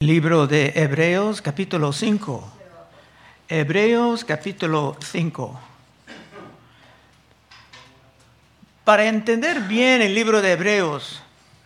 Libro de Hebreos, capítulo 5. Hebreos, capítulo 5. Para entender bien el libro de Hebreos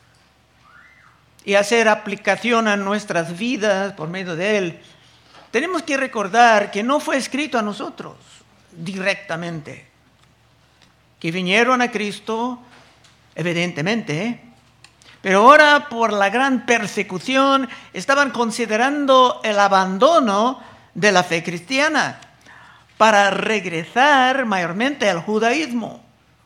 y hacer aplicación a nuestras vidas por medio de él, tenemos que recordar que no fue escrito a nosotros directamente, que vinieron a Cristo, evidentemente, pero ahora por la gran persecución estaban considerando el abandono de la fe cristiana para regresar mayormente al judaísmo.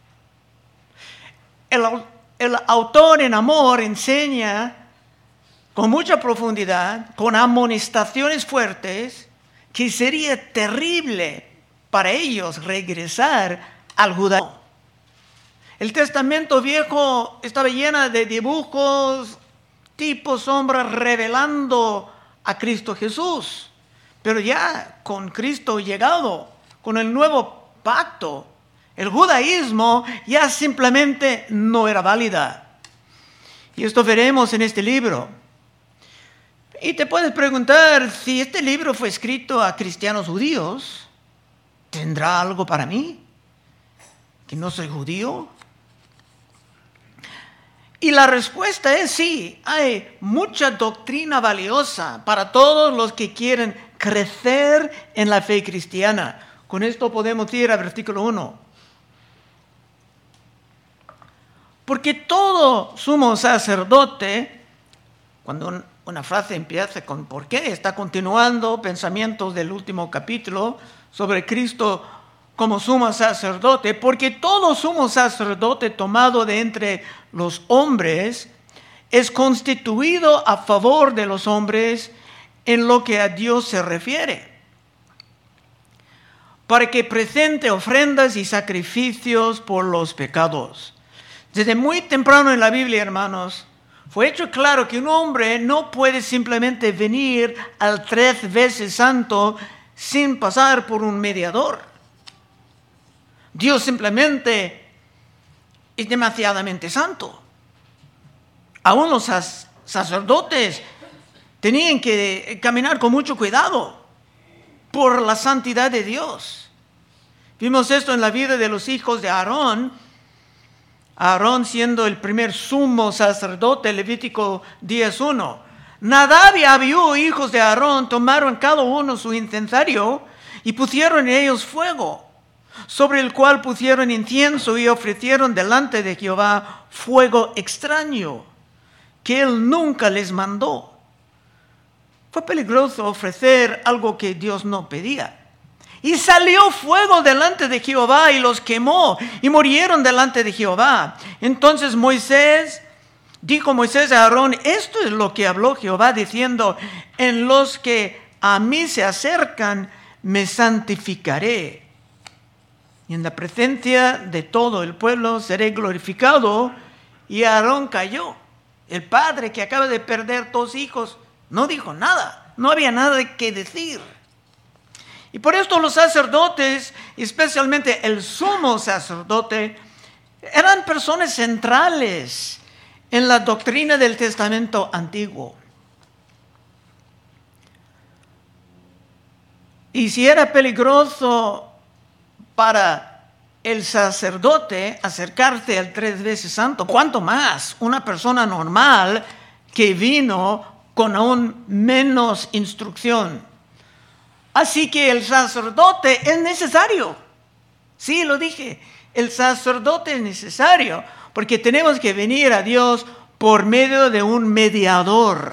El autor en amor enseña con mucha profundidad, con amonestaciones fuertes, que sería terrible para ellos regresar al judaísmo. El Testamento Viejo estaba lleno de dibujos, tipos, sombras, revelando a Cristo Jesús. Pero ya con Cristo llegado, con el nuevo pacto, el judaísmo ya simplemente no era válida. Y esto veremos en este libro. Y te puedes preguntar, si este libro fue escrito a cristianos judíos, ¿tendrá algo para mí? ¿Que no soy judío? Y la respuesta es sí, hay mucha doctrina valiosa para todos los que quieren crecer en la fe cristiana. Con esto podemos ir al versículo 1. Porque todo sumo sacerdote, cuando una frase empieza con ¿por qué?, está continuando pensamientos del último capítulo sobre Cristo como sumo sacerdote, porque todo sumo sacerdote tomado de entre los hombres es constituido a favor de los hombres en lo que a Dios se refiere, para que presente ofrendas y sacrificios por los pecados. Desde muy temprano en la Biblia, hermanos, fue hecho claro que un hombre no puede simplemente venir al 3 veces santo sin pasar por un mediador. Dios simplemente es demasiadamente santo. Aún los sacerdotes tenían que caminar con mucho cuidado por la santidad de Dios. Vimos esto en la vida de los hijos de Aarón. Aarón siendo el primer sumo sacerdote, Levítico 10:1. Nadab y Abiú, hijos de Aarón, tomaron cada uno su incensario y pusieron en ellos fuego, sobre el cual pusieron incienso y ofrecieron delante de Jehová fuego extraño, que él nunca les mandó. Fue peligroso ofrecer algo que Dios no pedía. Y salió fuego delante de Jehová y los quemó y murieron delante de Jehová. Entonces dijo Moisés a Aarón, esto es lo que habló Jehová diciendo, en los que a mí se acercan me santificaré. Y en la presencia de todo el pueblo seré glorificado. Y Aarón cayó. El padre que acaba de perder 2 hijos no dijo nada. No había nada que decir. Y por esto los sacerdotes, especialmente el sumo sacerdote, eran personas centrales en la doctrina del Testamento Antiguo. Y si era peligroso para el sacerdote acercarse al 3 veces santo, ¿cuánto más una persona normal que vino con aún menos instrucción? Así que el sacerdote es necesario. Sí, lo dije, el sacerdote es necesario porque tenemos que venir a Dios por medio de un mediador.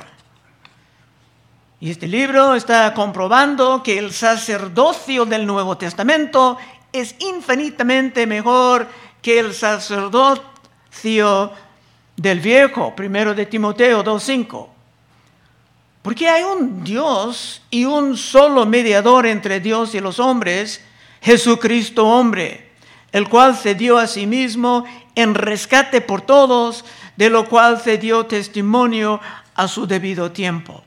Y este libro está comprobando que el sacerdocio del Nuevo Testamento es infinitamente mejor que el sacerdocio del Viejo, 1 de Timoteo 2:5. Porque hay un Dios y un solo mediador entre Dios y los hombres, Jesucristo hombre, el cual se dio a sí mismo en rescate por todos, de lo cual se dio testimonio a su debido tiempo.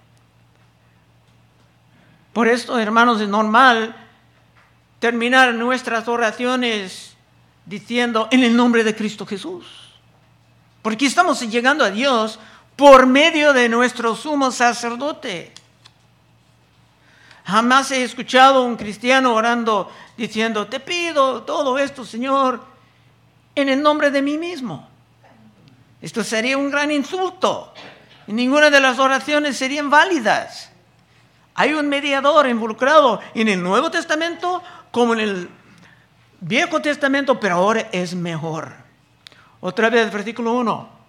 Por esto, hermanos, es normal terminar nuestras oraciones diciendo en el nombre de Cristo Jesús. Porque estamos llegando a Dios por medio de nuestro sumo sacerdote. Jamás he escuchado a un cristiano orando diciendo, te pido todo esto, Señor, en el nombre de mí mismo. Esto sería un gran insulto. Y ninguna de las oraciones serían válidas. Hay un mediador involucrado en el Nuevo Testamento como en el Viejo Testamento, pero ahora es mejor. Otra vez, versículo 1.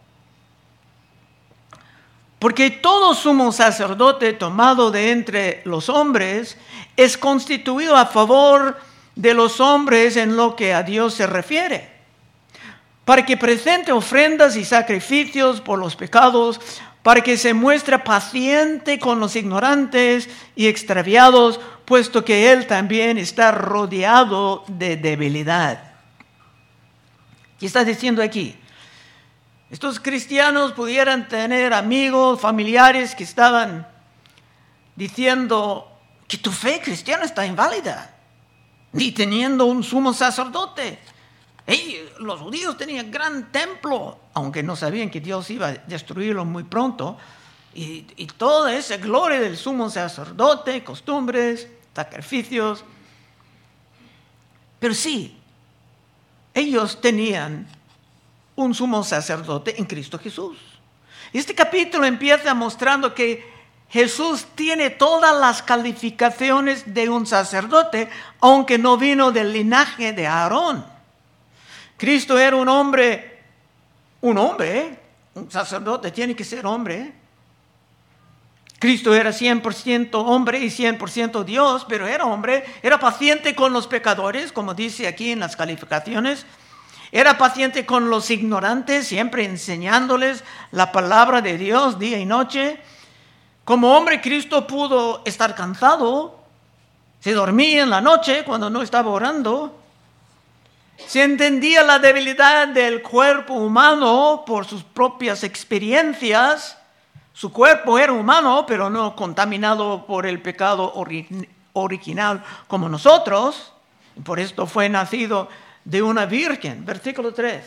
Porque todo sumo sacerdote tomado de entre los hombres es constituido a favor de los hombres en lo que a Dios se refiere, para que presente ofrendas y sacrificios por los pecados, para que se muestre paciente con los ignorantes y extraviados, puesto que Él también está rodeado de debilidad. ¿Qué está diciendo aquí? Estos cristianos pudieran tener amigos, familiares que estaban diciendo que tu fe cristiana está inválida, ni teniendo un sumo sacerdote. Los judíos tenían gran templo, aunque no sabían que Dios iba a destruirlo muy pronto, y toda esa gloria del sumo sacerdote, costumbres, sacrificios. Pero sí, ellos tenían un sumo sacerdote en Cristo Jesús. Este capítulo empieza mostrando que Jesús tiene todas las calificaciones de un sacerdote, aunque no vino del linaje de Aarón. Cristo era un hombre, un sacerdote tiene que ser hombre. Cristo era 100% hombre y 100% Dios, pero era hombre, era paciente con los pecadores, como dice aquí en las calificaciones. Era paciente con los ignorantes, siempre enseñándoles la palabra de Dios día y noche. Como hombre, Cristo pudo estar cansado, se dormía en la noche cuando no estaba orando. Se entendía la debilidad del cuerpo humano por sus propias experiencias. Su cuerpo era humano, pero no contaminado por el pecado original como nosotros. Por esto fue nacido de una virgen. Versículo 3.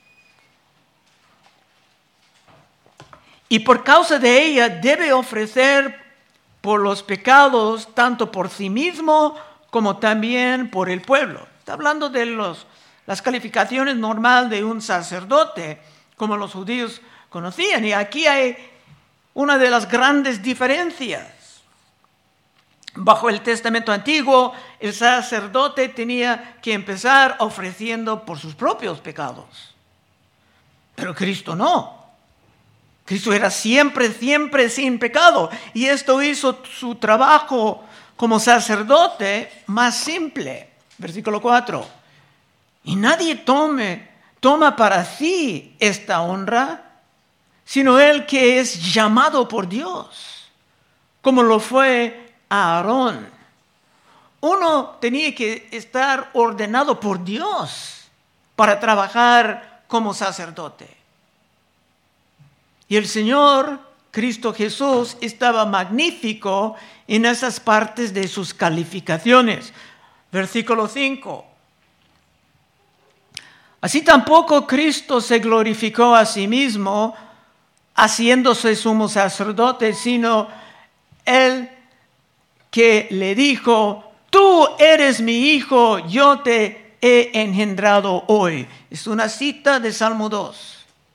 Y por causa de ella debe ofrecer por los pecados, tanto por sí mismo como también por el pueblo. Está hablando de las calificaciones normales de un sacerdote, como los judíos conocían. Y aquí hay una de las grandes diferencias. Bajo el Testamento Antiguo, el sacerdote tenía que empezar ofreciendo por sus propios pecados. Pero Cristo no. Cristo era siempre sin pecado. Y esto hizo su trabajo como sacerdote más simple. Versículo 4. Y nadie toma para sí esta honra, sino el que es llamado por Dios, como lo fue Aarón. Uno tenía que estar ordenado por Dios para trabajar como sacerdote. Y el Señor, Cristo Jesús, estaba magnífico en esas partes de sus calificaciones. Versículo 5. Así tampoco Cristo se glorificó a sí mismo, haciéndose sumo sacerdote, sino Él que le dijo, tú eres mi hijo, yo te he engendrado hoy. Es una cita de Salmo 2.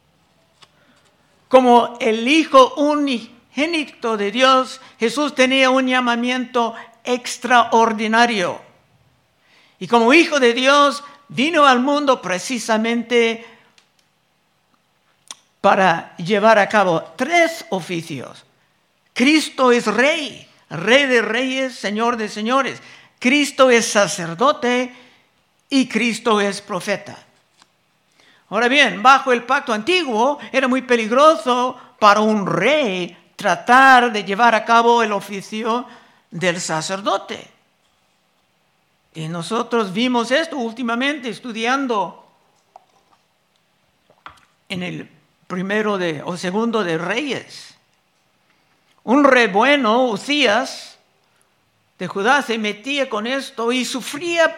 Como el Hijo unigénito de Dios, Jesús tenía un llamamiento extraordinario. Y como Hijo de Dios, vino al mundo precisamente para llevar a cabo 3 oficios. Cristo es Rey, Rey de reyes, Señor de señores. Cristo es sacerdote y Cristo es profeta. Ahora bien, bajo el pacto antiguo era muy peligroso para un rey tratar de llevar a cabo el oficio del sacerdote. Y nosotros vimos esto últimamente estudiando en el segundo de Reyes. Un rey bueno, Uzías, de Judá, se metía con esto y sufría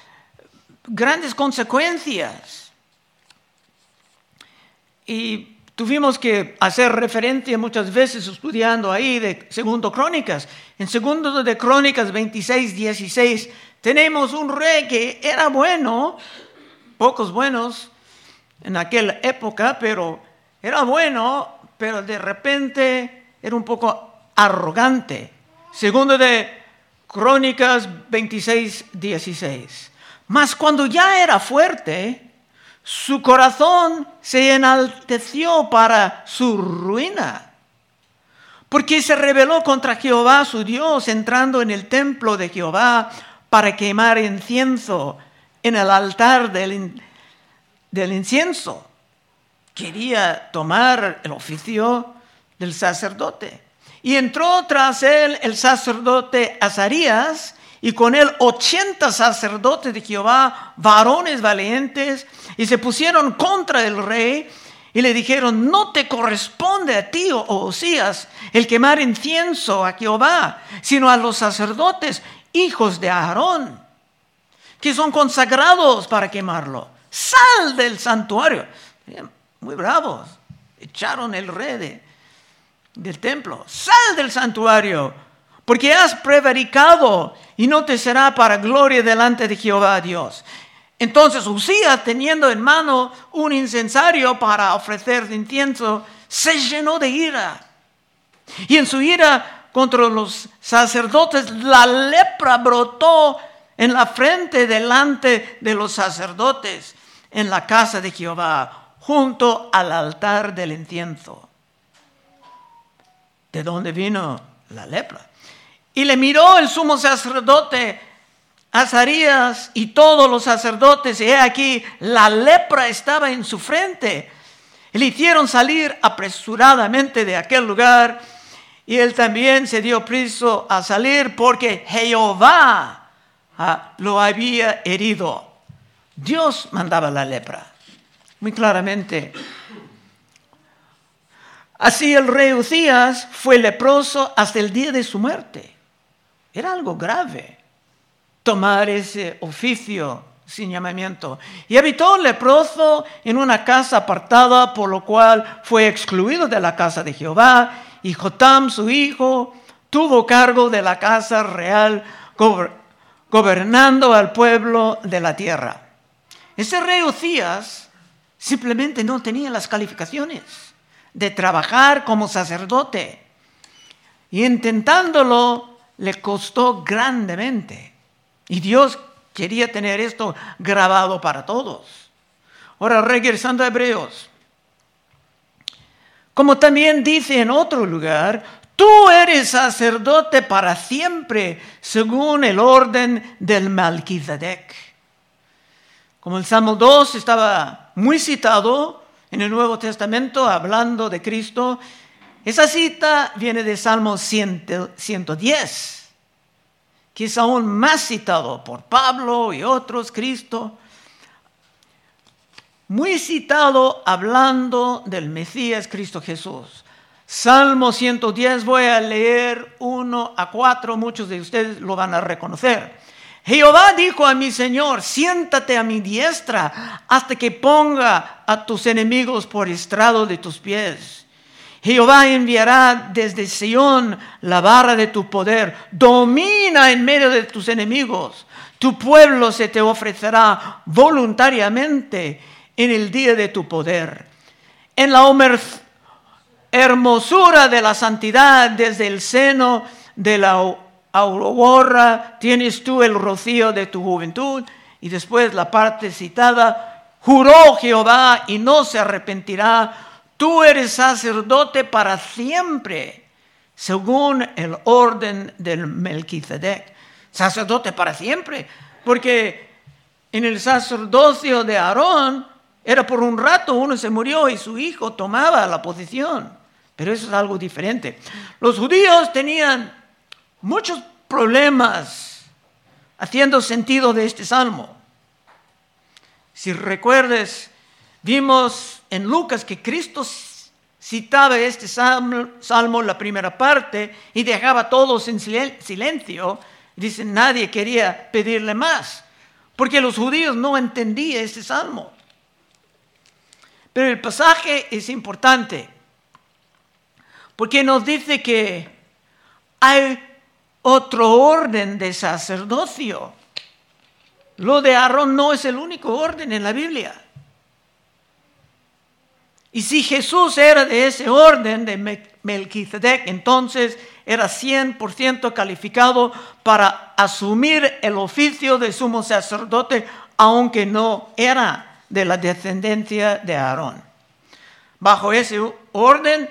grandes consecuencias. Y tuvimos que hacer referencia muchas veces estudiando ahí de Segundo Crónicas. En Segundo de Crónicas 26:16 tenemos un rey que era bueno, pocos buenos en aquella época, pero era bueno, pero de repente era un poco arrogante. Segundo de Crónicas 26:16. Mas cuando ya era fuerte, su corazón se enalteció para su ruina, porque se rebeló contra Jehová su Dios, entrando en el templo de Jehová para quemar incienso en el altar del incienso. Quería tomar el oficio del sacerdote. Y entró tras él el sacerdote Azarías, y con él 80 sacerdotes de Jehová, varones valientes, y se pusieron contra el rey, y le dijeron: no te corresponde a ti, oh Osías, el quemar incienso a Jehová, sino a los sacerdotes, hijos de Aarón, que son consagrados para quemarlo. Sal del santuario. Muy bravos. Echaron el rey del templo. Sal del santuario, porque has prevaricado, y no te será para gloria delante de Jehová Dios. Entonces Usías, teniendo en mano un incensario para ofrecer incienso, se llenó de ira. Y en su ira contra los sacerdotes, la lepra brotó en la frente delante de los sacerdotes en la casa de Jehová, junto al altar del incienso. ¿De dónde vino la lepra? Y le miró el sumo sacerdote Azarías y todos los sacerdotes, y he aquí la lepra estaba en su frente. Y le hicieron salir apresuradamente de aquel lugar, y él también se dio prisa a salir, porque Jehová lo había herido. Dios mandaba la lepra, muy claramente. Así el rey Usías fue leproso hasta el día de su muerte. Era algo grave tomar ese oficio sin llamamiento. Y habitó leproso en una casa apartada, por lo cual fue excluido de la casa de Jehová. Y Jotam, su hijo, tuvo cargo de la casa real, gobernando al pueblo de la tierra. Ese rey Usías simplemente no tenía las calificaciones de trabajar como sacerdote. Y intentándolo, le costó grandemente. Y Dios quería tener esto grabado para todos. Ahora, regresando a Hebreos. Como también dice en otro lugar: tú eres sacerdote para siempre, según el orden del Melquisedec. Como el Salmo 2 estaba muy citado en el Nuevo Testamento, hablando de Cristo, esa cita viene de Salmo 110, que es aún más citado por Pablo y otros, Cristo. Muy citado hablando del Mesías Cristo Jesús. Salmo 110, voy a leer 1-4, muchos de ustedes lo van a reconocer. Jehová dijo a mi Señor: siéntate a mi diestra hasta que ponga a tus enemigos por estrado de tus pies. Jehová enviará desde Sión la vara de tu poder. Domina en medio de tus enemigos. Tu pueblo se te ofrecerá voluntariamente en el día de tu poder. En la hermosura de la santidad, desde el seno de la aurora, tienes tú el rocío de tu juventud. Y después la parte citada: juró Jehová y no se arrepentirá. Tú eres sacerdote para siempre, según el orden del Melquisedec. Sacerdote para siempre, porque en el sacerdocio de Aarón era por un rato, uno se murió y su hijo tomaba la posición. Pero eso es algo diferente. Los judíos tenían muchos problemas haciendo sentido de este salmo. Si recuerdes, vimos en Lucas que Cristo citaba este salmo, la primera parte, y dejaba a todos en silencio. Dice, nadie quería pedirle más, porque los judíos no entendían este salmo. Pero el pasaje es importante porque nos dice que hay otro orden de sacerdocio. Lo de Aarón no es el único orden en la Biblia. Y si Jesús era de ese orden de Melquisedec, entonces era 100% calificado para asumir el oficio de sumo sacerdote, aunque no era de la descendencia de Aarón. Bajo ese orden,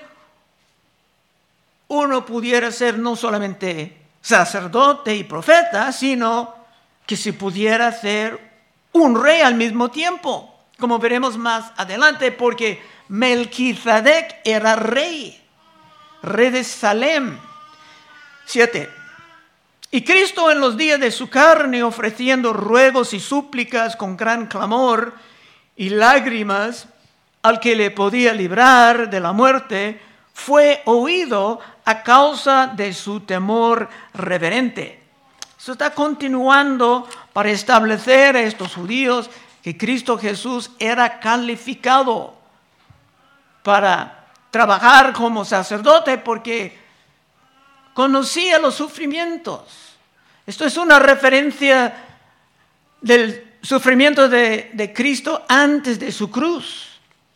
uno pudiera ser no solamente sacerdote y profeta, sino que se pudiera ser un rey al mismo tiempo, como veremos más adelante, porque Melquisedec era rey de Salem. 7. Y Cristo en los días de su carne, ofreciendo ruegos y súplicas con gran clamor y lágrimas al que le podía librar de la muerte, fue oído a causa de su temor reverente. Eso está continuando para establecer a estos judíos que Cristo Jesús era calificado para trabajar como sacerdote porque conocía los sufrimientos. Esto es una referencia del sufrimiento de Cristo antes de su cruz.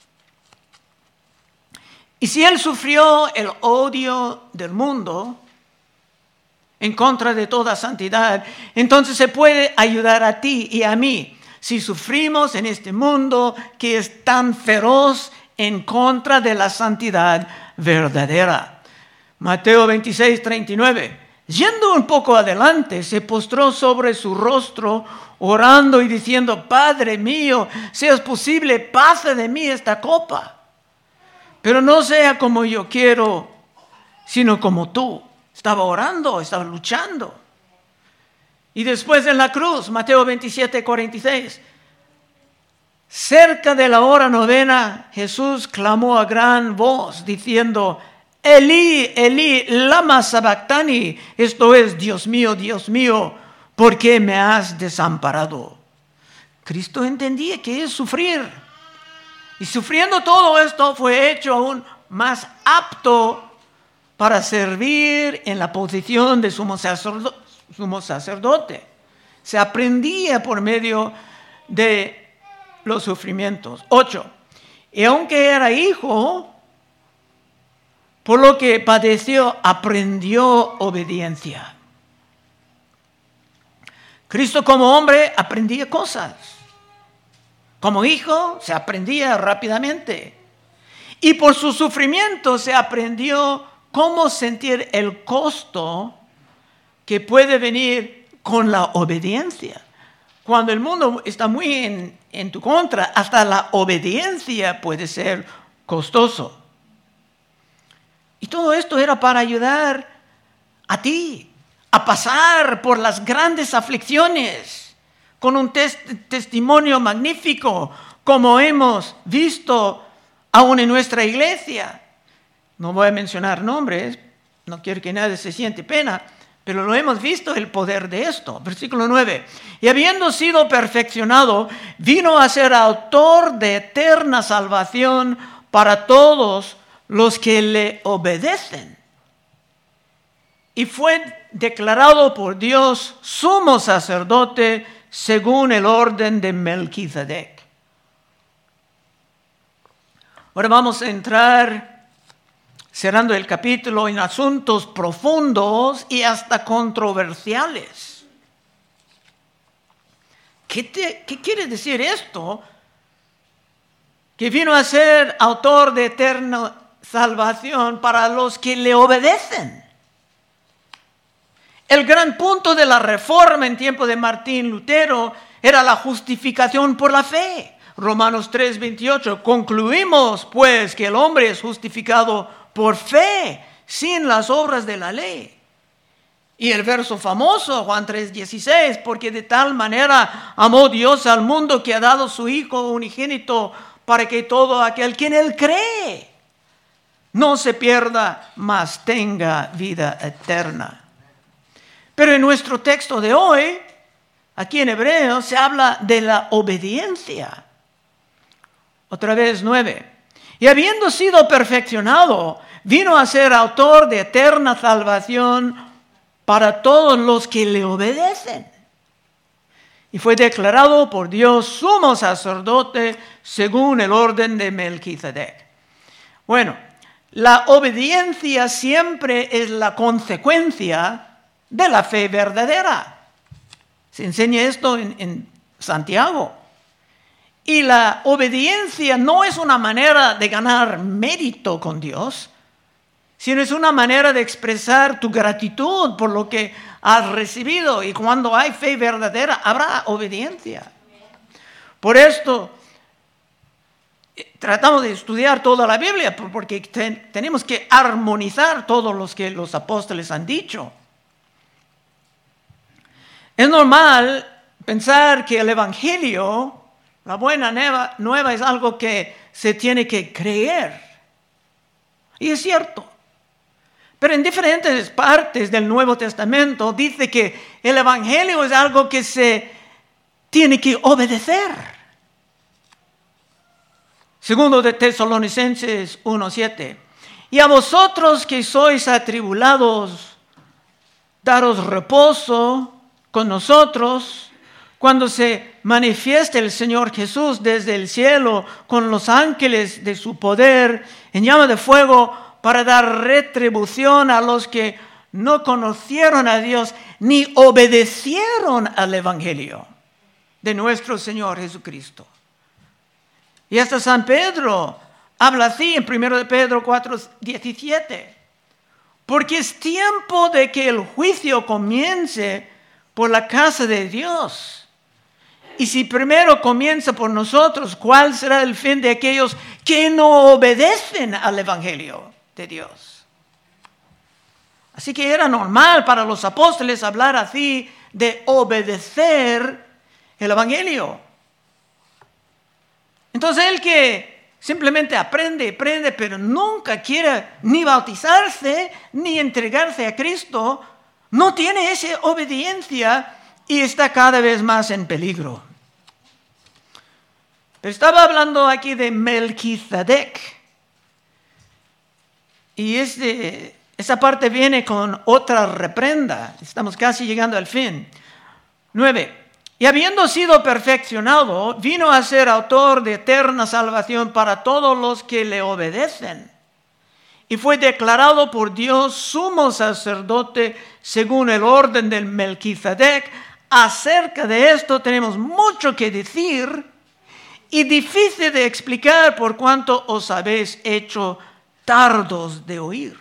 Y si Él sufrió el odio del mundo en contra de toda santidad, entonces se puede ayudar a ti y a mí si sufrimos en este mundo que es tan feroz en contra de la santidad verdadera. Mateo 26:39. Yendo un poco adelante, se postró sobre su rostro, orando y diciendo: Padre mío, si es posible, pasa de mí esta copa. Pero no sea como yo quiero, sino como tú. Estaba orando, estaba luchando. Y después en la cruz, Mateo 27:46. Cerca de la hora novena, Jesús clamó a gran voz, diciendo: Elí, Elí, lama sabactani. Esto es: Dios mío, ¿por qué me has desamparado? Cristo entendía que es sufrir. Y sufriendo todo esto, fue hecho aún más apto para servir en la posición de sumo sacerdote. Se aprendía por medio de los sufrimientos. 8. Y aunque era hijo, por lo que padeció, aprendió obediencia. Cristo como hombre aprendía cosas. Como hijo se aprendía rápidamente. Y por su sufrimiento se aprendió cómo sentir el costo que puede venir con la obediencia. Cuando el mundo está muy en tu contra, hasta la obediencia puede ser costoso. Y todo esto era para ayudar a ti a pasar por las grandes aflicciones con un testimonio magnífico, como hemos visto aún en nuestra iglesia. No voy a mencionar nombres, no quiero que nadie se siente pena, pero lo hemos visto el poder de esto. Versículo 9. Y habiendo sido perfeccionado, vino a ser autor de eterna salvación para todos los que le obedecen. Y fue declarado por Dios sumo sacerdote según el orden de Melquisedec. Ahora vamos a entrar, cerrando el capítulo, en asuntos profundos y hasta controversiales. ¿Qué quiere decir esto? Que vino a ser autor de eterna salvación para los que le obedecen. El gran punto de la reforma en tiempo de Martín Lutero era la justificación por la fe. Romanos 3:28. Concluimos, pues, que el hombre es justificado por fe, sin las obras de la ley. Y el verso famoso, Juan 3:16, porque de tal manera amó Dios al mundo que ha dado su Hijo unigénito para que todo aquel que en él cree no se pierda, mas tenga vida eterna. Pero en nuestro texto de hoy, aquí en Hebreos, se habla de la obediencia. Otra vez 9. Y habiendo sido perfeccionado, vino a ser autor de eterna salvación para todos los que le obedecen. Y fue declarado por Dios sumo sacerdote según el orden de Melquisedec. Bueno, la obediencia siempre es la consecuencia de la fe verdadera. Se enseña esto en Santiago. Y la obediencia no es una manera de ganar mérito con Dios, sino es una manera de expresar tu gratitud por lo que has recibido. Y cuando hay fe verdadera, habrá obediencia. Por esto, tratamos de estudiar toda la Biblia, porque tenemos que armonizar todo lo que los apóstoles han dicho. Es normal pensar que el Evangelio, la buena nueva, es algo que se tiene que creer. Y es cierto. Pero en diferentes partes del Nuevo Testamento dice que el Evangelio es algo que se tiene que obedecer. Segundo de Tesalonicenses 1:7. Y a vosotros que sois atribulados, daros reposo con nosotros, cuando se manifieste el Señor Jesús desde el cielo con los ángeles de su poder en llama de fuego para dar retribución a los que no conocieron a Dios ni obedecieron al Evangelio de nuestro Señor Jesucristo. Y hasta San Pedro habla así en 1 de Pedro 4:17. Porque es tiempo de que el juicio comience por la casa de Dios. Y si primero comienza por nosotros, ¿cuál será el fin de aquellos que no obedecen al Evangelio de Dios? Así que era normal para los apóstoles hablar así de obedecer el Evangelio. Entonces el que simplemente aprende, pero nunca quiere ni bautizarse ni entregarse a Cristo, no tiene esa obediencia y está cada vez más en peligro. Estaba hablando aquí de Melquisedec. Y esa parte viene con otra reprenda. Estamos casi llegando al fin. 9. Y habiendo sido perfeccionado, vino a ser autor de eterna salvación para todos los que le obedecen. Y fue declarado por Dios sumo sacerdote según el orden del Melquisedec. Acerca de esto tenemos mucho que decir y difícil de explicar por cuanto os habéis hecho tardos de oír.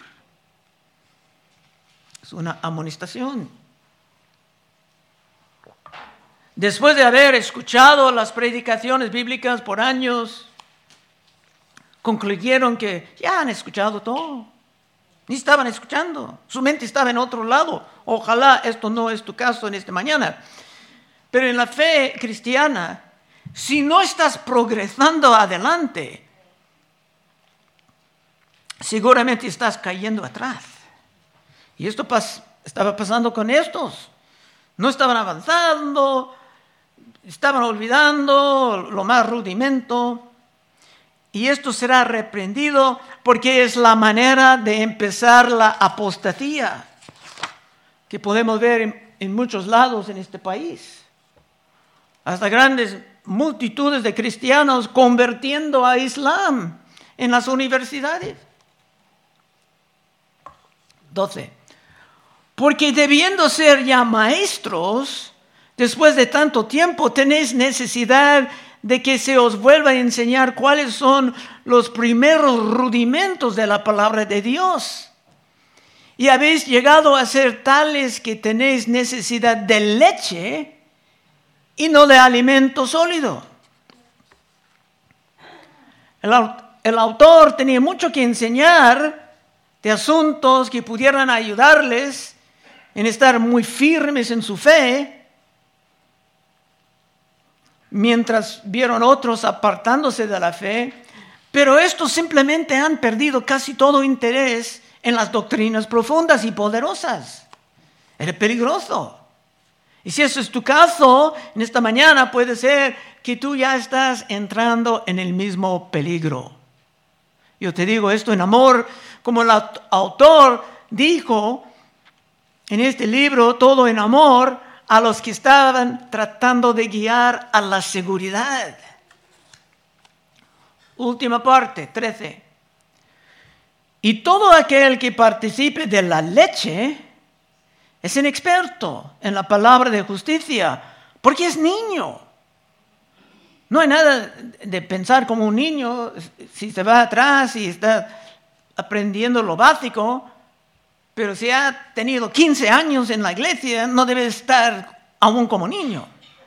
Es una amonestación. Después de haber escuchado las predicaciones bíblicas por años, concluyeron que ya han escuchado todo. Ni estaban escuchando. Su mente estaba en otro lado. Ojalá esto no es tu caso en esta mañana. Pero en la fe cristiana, si no estás progresando adelante, seguramente estás cayendo atrás. Y esto estaba pasando con estos. No estaban avanzando, estaban olvidando lo más rudimento. Y esto será reprendido porque es la manera de empezar la apostasía que podemos ver en muchos lados en este país. Hasta grandes multitudes de cristianos convirtiendo a Islam en las universidades. 12. Porque debiendo ser ya maestros, después de tanto tiempo tenéis necesidad de que se os vuelva a enseñar cuáles son los primeros rudimentos de la palabra de Dios. Y habéis llegado a ser tales que tenéis necesidad de leche y no de alimento sólido. El autor tenía mucho que enseñar de asuntos que pudieran ayudarles en estar muy firmes en su fe, mientras vieron otros apartándose de la fe, pero estos simplemente han perdido casi todo interés en las doctrinas profundas y poderosas. Era peligroso. Y si eso es tu caso, en esta mañana puede ser que tú ya estás entrando en el mismo peligro. Yo te digo esto en amor, como el autor dijo en este libro, todo en amor, a los que estaban tratando de guiar a la seguridad. Última parte, 13. Y todo aquel que participe de la leche es inexperto en la palabra de justicia, porque es niño. No hay nada de pensar como un niño, si se va atrás y está aprendiendo lo básico, pero si ha tenido 15 años en la iglesia, no debe estar aún como niño.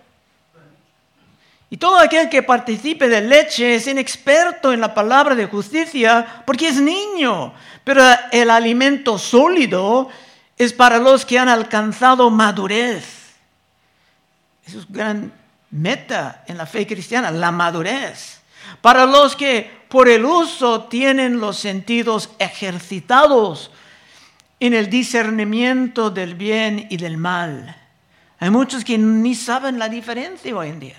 Y todo aquel que participe de leche es inexperto en la palabra de justicia, porque es niño. Pero el alimento sólido es para los que han alcanzado madurez. Eso es gran meta en la fe cristiana, la madurez. Para los que por el uso tienen los sentidos ejercitados en el discernimiento del bien y del mal. Hay muchos que ni saben la diferencia hoy en día.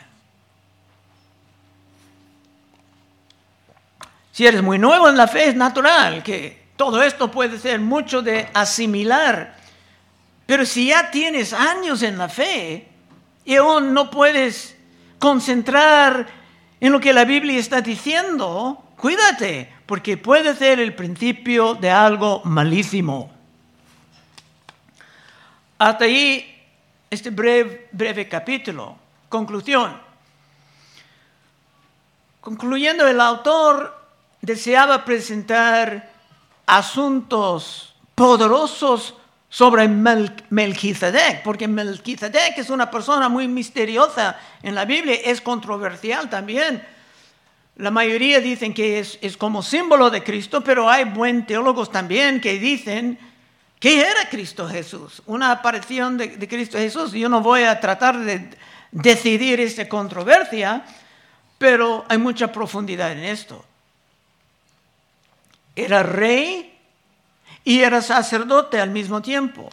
Si eres muy nuevo en la fe, es natural que todo esto puede ser mucho de asimilar. Pero si ya tienes años en la fe y aún no puedes concentrar en lo que la Biblia está diciendo, cuídate, porque puede ser el principio de algo malísimo. Hasta ahí este breve capítulo. Conclusión. Concluyendo, el autor deseaba presentar asuntos poderosos sobre Melquisedec, porque Melquisedec es una persona muy misteriosa en la Biblia, es controversial también. La mayoría dicen que es como símbolo de Cristo, pero hay buen teólogos también que dicen que era Cristo Jesús, una aparición de Cristo Jesús. Yo no voy a tratar de decidir esta controversia, pero hay mucha profundidad en esto. Era rey y era sacerdote al mismo tiempo.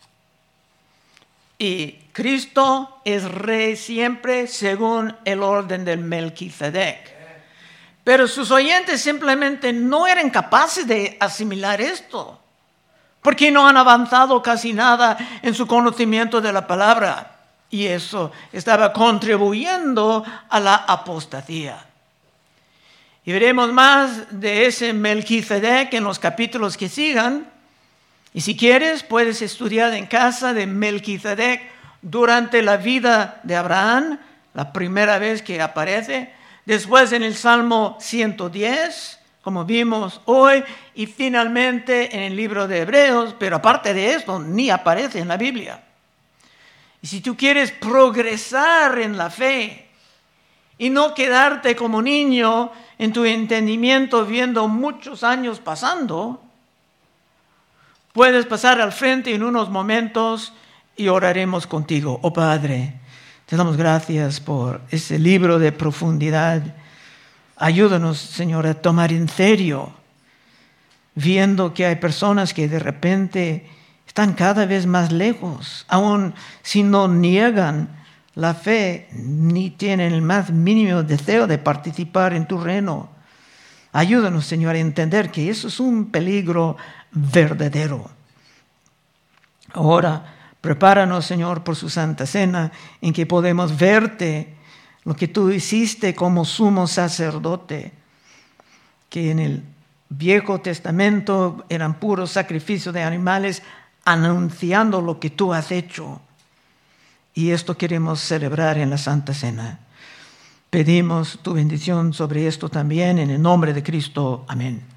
Y Cristo es rey siempre según el orden de Melquisedec. Pero sus oyentes simplemente no eran capaces de asimilar esto, porque no han avanzado casi nada en su conocimiento de la palabra. Y eso estaba contribuyendo a la apostasía. Y veremos más de ese Melquisedec en los capítulos que sigan. Y si quieres, puedes estudiar en casa de Melquisedec durante la vida de Abraham, la primera vez que aparece. Después en el Salmo 110, como vimos hoy. Y finalmente en el libro de Hebreos. Pero aparte de esto, ni aparece en la Biblia. Y si tú quieres progresar en la fe y no quedarte como niño en tu entendimiento viendo muchos años pasando, puedes pasar al frente en unos momentos y oraremos contigo. Oh Padre, te damos gracias por ese libro de profundidad. Ayúdanos, Señor, a tomar en serio, viendo que hay personas que de repente están cada vez más lejos, aun si no niegan la fe, ni tienen el más mínimo deseo de participar en tu reino. Ayúdanos, Señor, a entender que eso es un peligro verdadero. Ahora, prepáranos, Señor, por su Santa Cena, en que podemos verte lo que tú hiciste como sumo sacerdote, que en el Viejo Testamento eran puros sacrificios de animales, anunciando lo que tú has hecho. Y esto queremos celebrar en la Santa Cena. Pedimos tu bendición sobre esto también, en el nombre de Cristo. Amén.